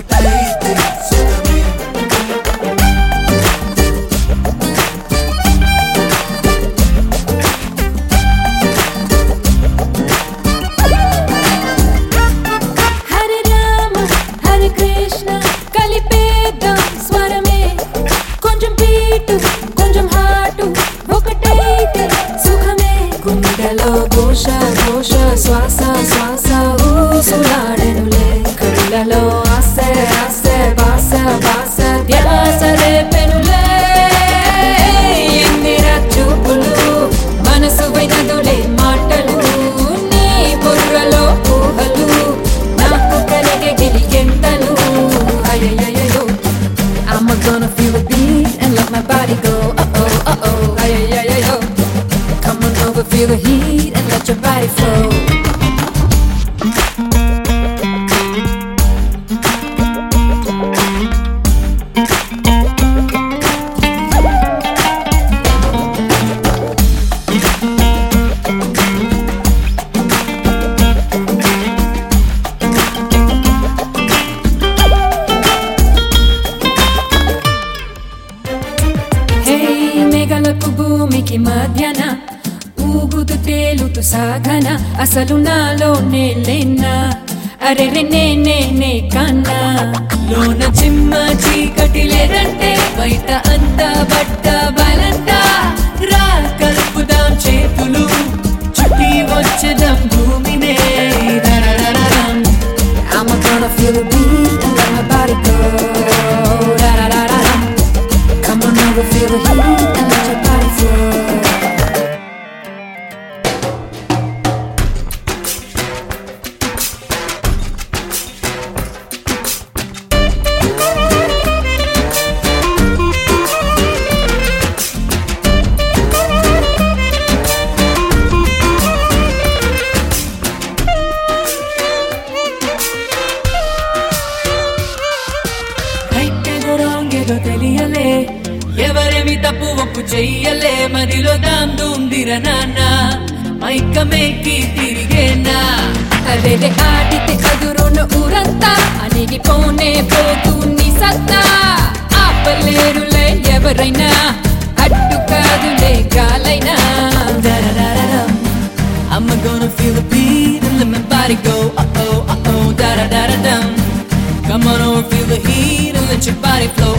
ఒకటైతే సుఖమే. హరే రామ హరే కృష్ణ కలిపేద్దాం స్వరమే, కొంచెం బీటు కొంచెం హాటు ఒకటైతే సుఖమే. గుండెలో ఘోష ఘోష శ్వాస శ్వాస ఊసులాడెనులే, కళ్ళలో ఆసే ఆసే బాస బాస ధ్యాస రేపెనులే. ఎందిరా చూపులు మనసు వైనదులే మాటలు, నీ బుర్రలో ఊహలు నాకు కలిగే గిలిగెంతలు. అయ్యయ్యో I'm gonna feel the beat and let my body go. Uh-oh, ayo. Come on over, feel the heat and let your body flow. మేఘలకు భూమికి మధ్యన ఊగుతూ తేలుతూ సాగన, అసలు నాలో నేలేనా అరే నే కన్నా. లోన చిమ్మ చీకటి లేదంటే బయట అంతా బట్ట బలంట, రా కలుపుదాం చేతులు చుట్టి వచ్చేదాం భూమినే. I'm gonna feel the beat and let my body go. Come on over, feel the heat and let your body flow. ఏదో తెలియలే, ఎవరేమి తప్పు ఒప్పు చెయ్యలే, మదిలో దాందుందిర నాన్న మైకమేకి తిరిగేనా. అదే ఆడితే అదురును ఊరంతా అణిగిపోనే పోతూ నీ సత్తా, ఆపలేరులే ఎవరైనా అడ్డు కాదులే గాలైనా. I'm gonna feel the beat and let my body go. Uh-oh, da-da-da-da-dum. Come on over, feel the heat and let your body flow.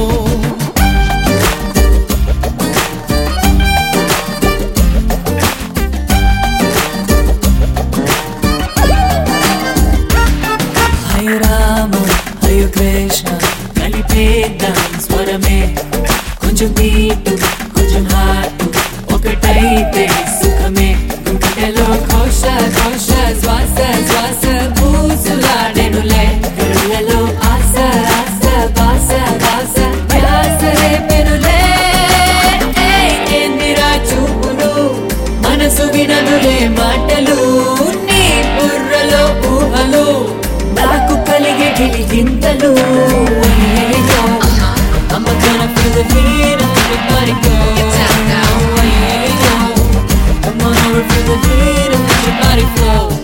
Hare Rama, Hare Krishna కలిపేద్దాం స్వరమే, కొంచెం బీటు కొంచెం హాటు ఒకటైతే సుఖమే. గుండెలో ఘోష ఘోష శ్వాస శ్వాస ఊసులాడెనులే, కళ్ళలో ఆస ఆస బాస బాస ధ్యాస రేపెనులే. ఏందిరా చూపులు మనసు వినదులే మాటలు, నీ బుర్రలో ఊహలు నాకు కలిగే గిలిగింతలు. I'm gonna feel the heat and let your body go. Come on over, feel the heat and let your body flow.